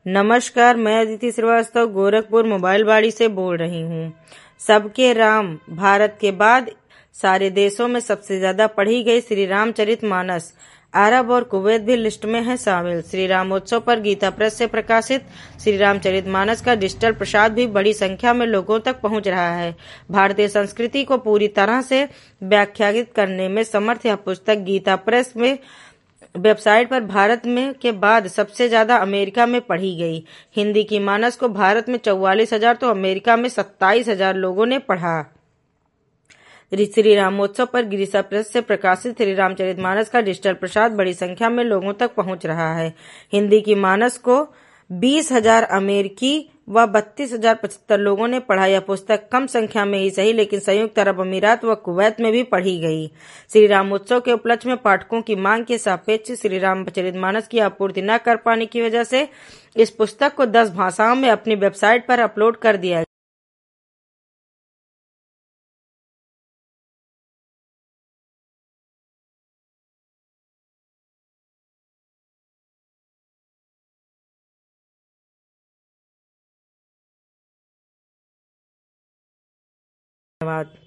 नमस्कार, मैं अदिति श्रीवास्तव गोरखपुर मोबाइल बाड़ी से बोल रही हूँ। सबके राम भारत के बाद सारे देशों में सबसे ज्यादा पढ़ी गई श्री रामचरितमानस। अरब और कुवैत भी लिस्ट में है शामिल। श्री रामोत्सव पर गीता प्रेस से प्रकाशित श्री रामचरितमानस का डिजिटल प्रसाद भी बड़ी संख्या में लोगों तक पहुंच रहा है। भारतीय संस्कृति को पूरी तरह से व्याख्यायित करने में समर्थ यह पुस्तक गीता प्रेस में वेबसाइट पर भारत में के बाद सबसे ज्यादा अमेरिका में पढ़ी गई। हिंदी की मानस को भारत में 44,000 तो अमेरिका में 27,000 लोगों ने पढ़ा। श्री रामोत्सव पर गिरिजा प्रेस से प्रकाशित श्री रामचरितमानस का डिजिटल प्रसाद बड़ी संख्या में लोगों तक पहुंच रहा है। हिंदी की मानस को 20,000 अमेरिकी व 32,075 लोगों ने पढ़ा। यह पुस्तक कम संख्या में ही सही लेकिन संयुक्त अरब अमीरात व कुवैत में भी पढ़ी गई। श्री रामोत्सव के उपलक्ष्य में पाठकों की मांग के सापेक्ष श्री रामचरितमानस की आपूर्ति न कर पाने की वजह से इस पुस्तक को 10 भाषाओं में अपनी वेबसाइट पर अपलोड कर दिया गया। धन्यवाद।